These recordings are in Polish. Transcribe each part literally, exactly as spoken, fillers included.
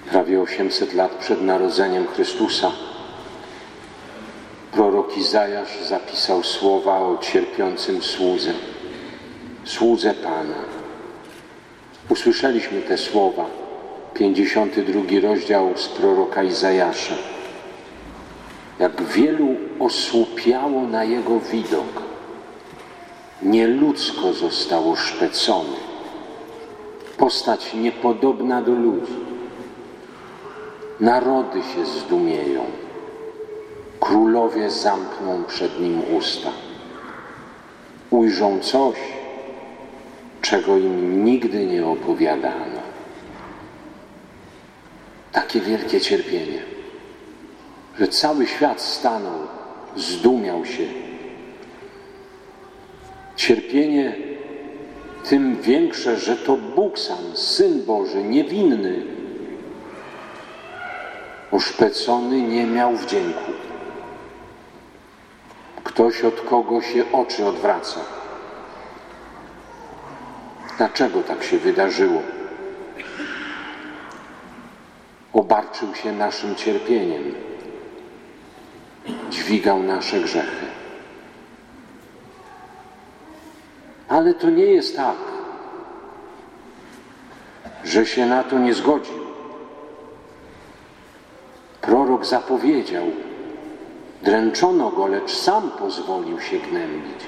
Prawie osiemset lat przed narodzeniem Chrystusa prorok Izajasz zapisał słowa o cierpiącym słudze, słudze Pana. Usłyszeliśmy te słowa, pięćdziesiąty drugi rozdział z proroka Izajasza. Jak wielu osłupiało na jego widok, nieludzko został oszpecony, postać niepodobna do ludzi. Narody się zdumieją, królowie zamkną przed nim usta. Ujrzą coś, czego im nigdy nie opowiadano. Takie wielkie cierpienie, że cały świat stanął, zdumiał się. Cierpienie tym większe, że to Bóg sam, Syn Boży, niewinny, oszpecony, nie miał wdzięku. Ktoś, od kogo się oczy odwraca. Dlaczego tak się wydarzyło? Obarczył się naszym cierpieniem. Dźwigał nasze grzechy. Ale to nie jest tak, że się na to nie zgodził. Prorok zapowiedział, dręczono go, lecz sam pozwolił się gnębić.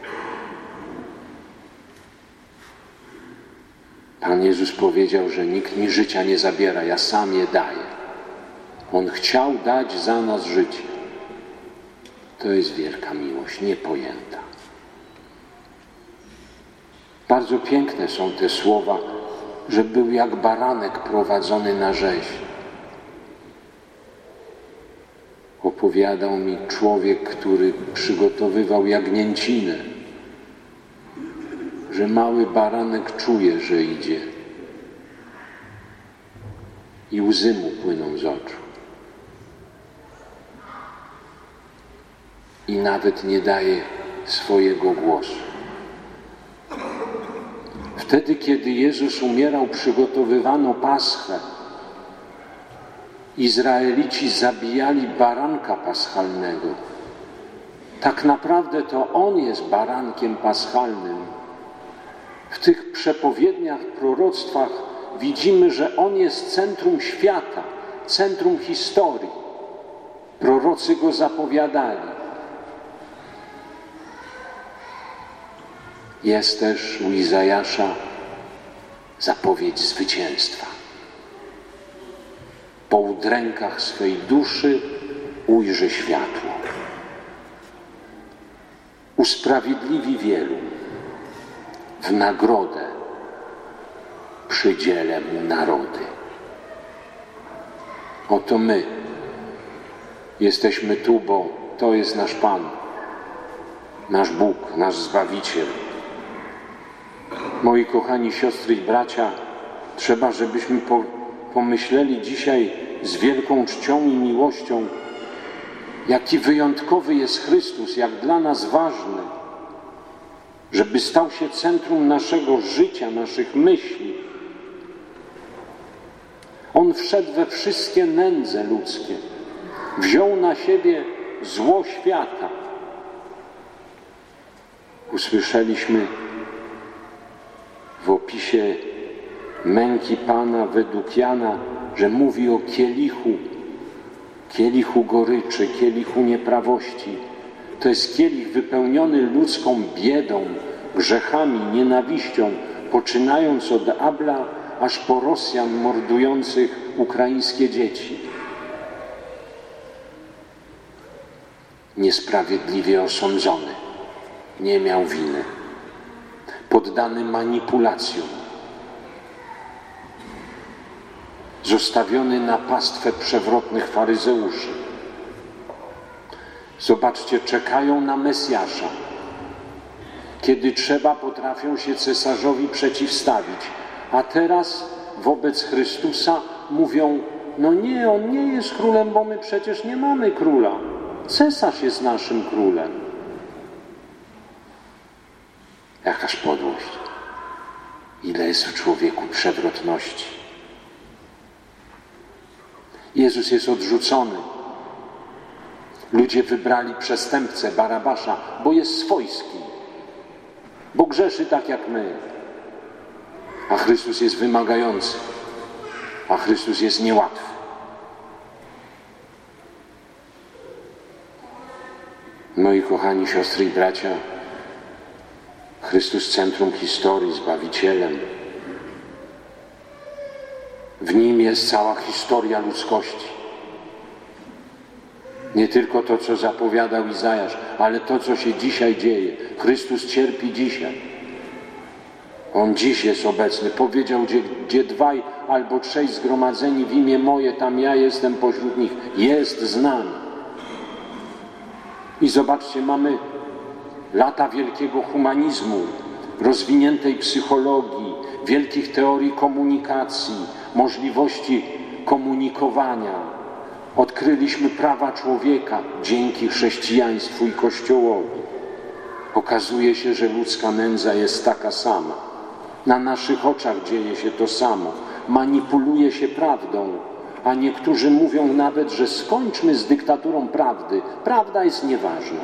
Pan Jezus powiedział, że nikt mi życia nie zabiera, ja sam je daję. On chciał dać za nas życie. To jest wielka miłość, niepojęta. Bardzo piękne są te słowa, że był jak baranek prowadzony na rzeź. Opowiadał mi człowiek, który przygotowywał jagnięcinę, że mały baranek czuje, że idzie i łzy mu płyną z oczu. I nawet nie daje swojego głosu. Wtedy, kiedy Jezus umierał, przygotowywano Paschę. Izraelici zabijali baranka paschalnego. Tak naprawdę to On jest barankiem paschalnym. W tych przepowiedniach, proroctwach widzimy, że On jest centrum świata, centrum historii. Prorocy Go zapowiadali. Jest też u Izajasza zapowiedź zwycięstwa. Po udrękach swej duszy ujrzy światło. Usprawiedliwi wielu. W nagrodę przydzielę mu narody. Oto my jesteśmy tu, bo to jest nasz Pan, nasz Bóg, nasz Zbawiciel. Moi kochani siostry i bracia, trzeba, żebyśmy po, pomyśleli dzisiaj z wielką czcią i miłością, jaki wyjątkowy jest Chrystus, jak dla nas ważny, żeby stał się centrum naszego życia, naszych myśli. On wszedł we wszystkie nędze ludzkie, wziął na siebie zło świata. Usłyszeliśmy w opisie męki Pana według Jana, że mówi o kielichu, kielichu goryczy, kielichu nieprawości. To jest kielich wypełniony ludzką biedą, grzechami, nienawiścią, poczynając od Abla aż po Rosjan mordujących ukraińskie dzieci. Niesprawiedliwie osądzony, nie miał winy, poddany manipulacjom, zostawiony na pastwę przewrotnych faryzeuszy. Zobaczcie, czekają na Mesjasza. Kiedy trzeba, potrafią się cesarzowi przeciwstawić. A teraz wobec Chrystusa mówią, no nie, On nie jest królem, bo my przecież nie mamy króla. Cesarz jest naszym królem. Jakaż podłość. Ile jest w człowieku przewrotności. Jezus jest odrzucony. Ludzie wybrali przestępcę Barabasza, bo jest swojski, bo grzeszy tak jak my. A Chrystus jest wymagający, a Chrystus jest niełatwy. Moi kochani siostry i bracia, Chrystus centrum historii, Zbawicielem. W Nim jest cała historia ludzkości. Nie tylko to, co zapowiadał Izajasz, ale to, co się dzisiaj dzieje. Chrystus cierpi dzisiaj. On dziś jest obecny. Powiedział, gdzie, gdzie dwaj albo trzej zgromadzeni w imię moje, tam ja jestem pośród nich. Jest z nami. I zobaczcie, mamy lata wielkiego humanizmu, rozwiniętej psychologii, wielkich teorii komunikacji, możliwości komunikowania. Odkryliśmy prawa człowieka dzięki chrześcijaństwu i Kościołowi. Okazuje się, że ludzka nędza jest taka sama. Na naszych oczach dzieje się to samo. Manipuluje się prawdą, a niektórzy mówią nawet, że skończmy z dyktaturą prawdy. Prawda jest nieważna.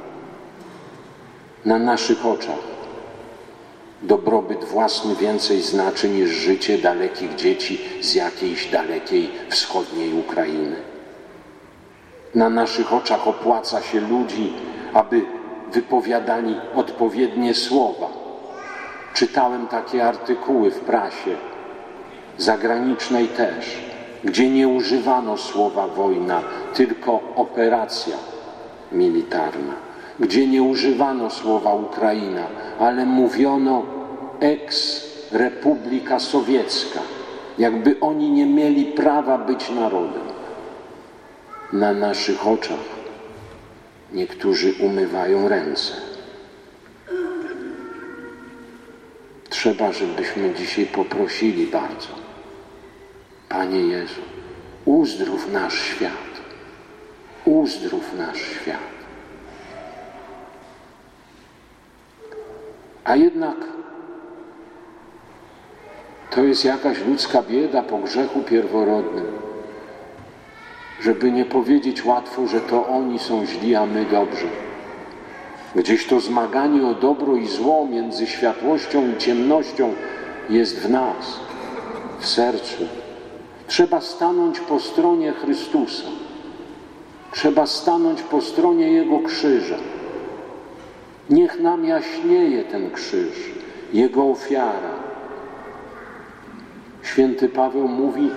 Na naszych oczach dobrobyt własny więcej znaczy niż życie dalekich dzieci z jakiejś dalekiej wschodniej Ukrainy. Na naszych oczach opłaca się ludzi, aby wypowiadali odpowiednie słowa. Czytałem takie artykuły w prasie, zagranicznej też, gdzie nie używano słowa wojna, tylko operacja militarna. Gdzie nie używano słowa Ukraina, ale mówiono ex-Republika Sowiecka, jakby oni nie mieli prawa być narodem. Na naszych oczach niektórzy umywają ręce. Trzeba, żebyśmy dzisiaj poprosili bardzo. Panie Jezu, uzdrów nasz świat. Uzdrów nasz świat. A jednak to jest jakaś ludzka bieda po grzechu pierworodnym. Żeby nie powiedzieć łatwo, że to oni są źli, a my dobrzy. Gdzieś to zmaganie o dobro i zło między światłością i ciemnością jest w nas, w sercu. Trzeba stanąć po stronie Chrystusa. Trzeba stanąć po stronie Jego krzyża. Niech nam jaśnieje ten krzyż, Jego ofiara. Święty Paweł mówi,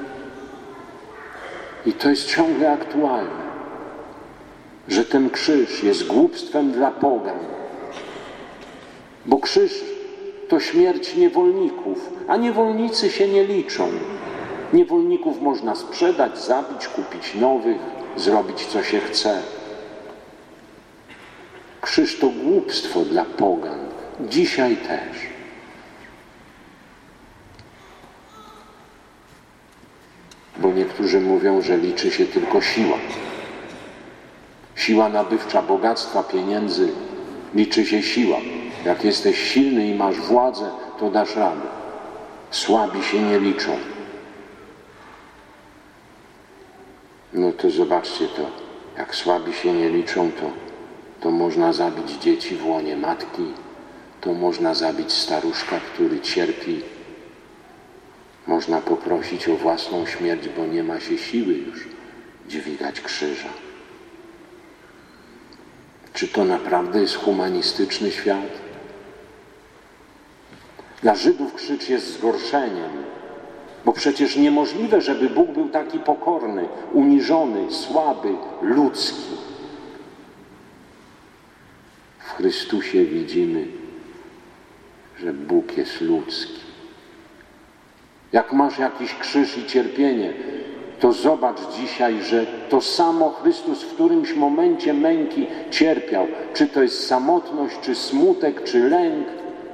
i to jest ciągle aktualne, że ten krzyż jest głupstwem dla pogan. Bo krzyż to śmierć niewolników, a niewolnicy się nie liczą. Niewolników można sprzedać, zabić, kupić nowych, zrobić co się chce. Krzyż to głupstwo dla pogan. Dzisiaj też. Bo niektórzy mówią, że liczy się tylko siła. Siła nabywcza bogactwa, pieniędzy. Liczy się siła. Jak jesteś silny i masz władzę, to dasz radę. Słabi się nie liczą. No to zobaczcie to. Jak słabi się nie liczą, to, to można zabić dzieci w łonie matki. To można zabić staruszka, który cierpi. Można poprosić o własną śmierć, bo nie ma się siły już dźwigać krzyża. Czy to naprawdę jest humanistyczny świat? Dla Żydów krzyż jest zgorszeniem, bo przecież niemożliwe, żeby Bóg był taki pokorny, uniżony, słaby, ludzki. W Chrystusie widzimy, że Bóg jest ludzki. Jak masz jakiś krzyż i cierpienie, to zobacz dzisiaj, że to samo Chrystus w którymś momencie męki cierpiał. Czy to jest samotność, czy smutek, czy lęk.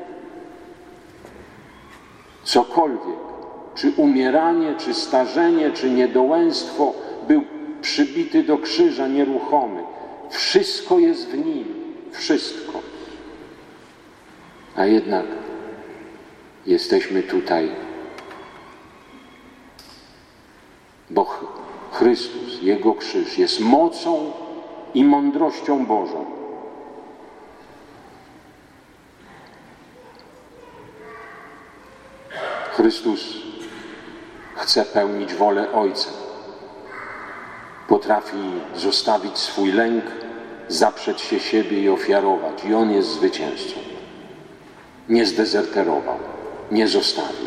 Cokolwiek. Czy umieranie, czy starzenie, czy niedołęstwo, był przybity do krzyża nieruchomy. Wszystko jest w Nim. Wszystko. A jednak jesteśmy tutaj, bo Chrystus, Jego krzyż jest mocą i mądrością Bożą. Chrystus chce pełnić wolę Ojca. Potrafi zostawić swój lęk, zaprzeć się siebie i ofiarować. I On jest zwycięzcą. Nie zdezerterował, nie zostawił.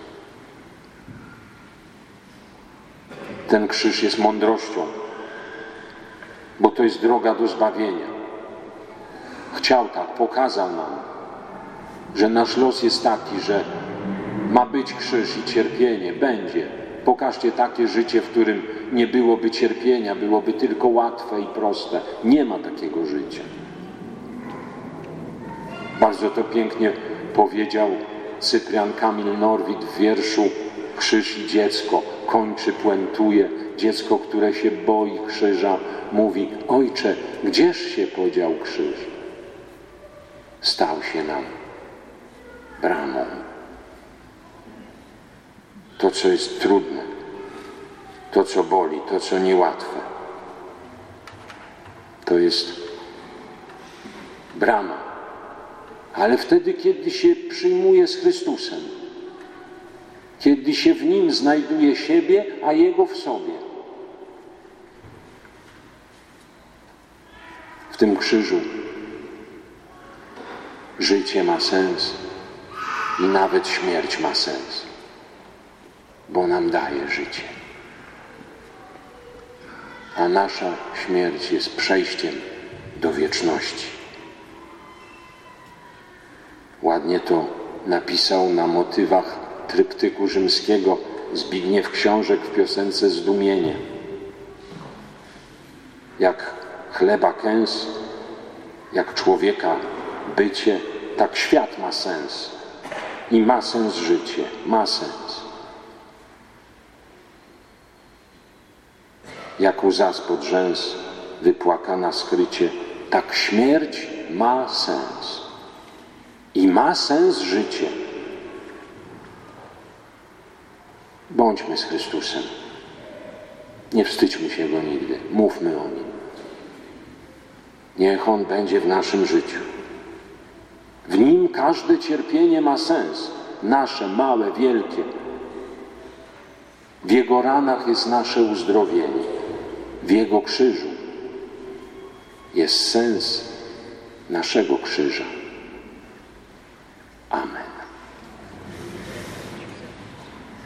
Ten krzyż jest mądrością, bo to jest droga do zbawienia. Chciał tak, pokazał nam, że nasz los jest taki, że ma być krzyż i cierpienie, będzie. Pokażcie takie życie, w którym nie byłoby cierpienia, byłoby tylko łatwe i proste. Nie ma takiego życia. Bardzo to pięknie powiedział Cyprian Kamil Norwid w wierszu Krzyż i dziecko. Kończy, puentuje. Dziecko, które się boi krzyża, mówi: Ojcze, gdzież się podział krzyż? Stał się nam bramą. To, co jest trudne, to, co boli, to, co niełatwe, to jest brama. Ale wtedy, kiedy się przyjmuje z Chrystusem, kiedy się w Nim znajduje siebie, a Jego w sobie. W tym krzyżu życie ma sens i nawet śmierć ma sens, bo nam daje życie. A nasza śmierć jest przejściem do wieczności. Ładnie to napisał na motywach tryptyku rzymskiego Zbigniew Książek w piosence Zdumienie. Jak chleba kęs, jak człowieka bycie, tak świat ma sens. I ma sens życie, ma sens. Jak łza spod rzęs wypłakana skrycie, tak śmierć ma sens. I ma sens życie. Bądźmy z Chrystusem. Nie wstydźmy się Go nigdy. Mówmy o Nim. Niech On będzie w naszym życiu. W Nim każde cierpienie ma sens. Nasze, małe, wielkie. W Jego ranach jest nasze uzdrowienie. W Jego krzyżu jest sens naszego krzyża.